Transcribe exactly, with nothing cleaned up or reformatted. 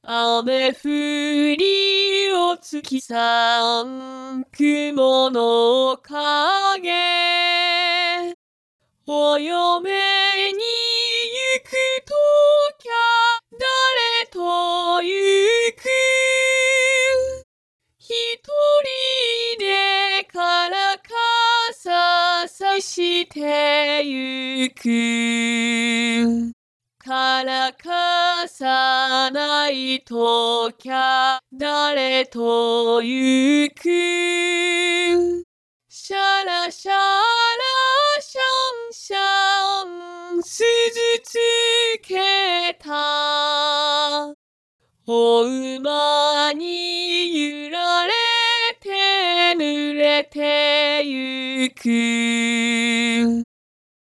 雨降りお月さん雲の影お嫁に行くときゃ誰と行く一人でから傘さしてゆくからかさないときゃ誰と行くシャラシャラシャンシャン鈴つけたお馬に揺られて濡れてゆく